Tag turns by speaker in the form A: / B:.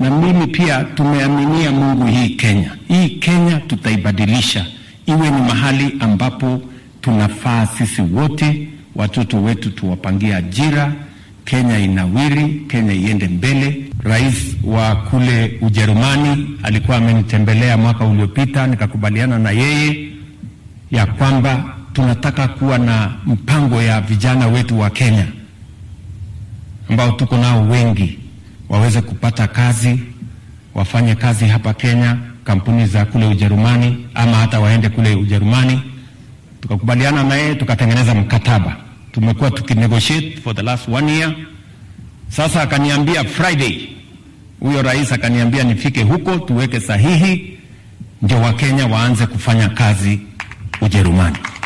A: na mimi pia tumeaminia Mungu hii Kenya. Hii Kenya tutaibadilisha iwe ni mahali ambapo tunafaa sisi wote, watoto wetu tuwapangie ajira, Kenya inawiri, Kenya iende mbele. Rais wa kule Ujerumani alikuwa amenitembelea mwaka uliopita, nikakubaliana na yeye ya kwamba tunataka kuwa na mpango ya vijana wetu wa Kenya ambao tuko nao wengi waweze kupata kazi, wafanye kazi hapa Kenya, kampuni za kule Ujerumani ama hata waende kule Ujerumani. Tukakubaliana na yeye, tukatengeneza mkataba. Tumekuwa tukinegotiate for the last 1 year. Sasa akaniambia Friday, huyo rais akaniambia nifike huko tuweke sahihi ndio Wakenya waanze kufanya kazi Ujerumani.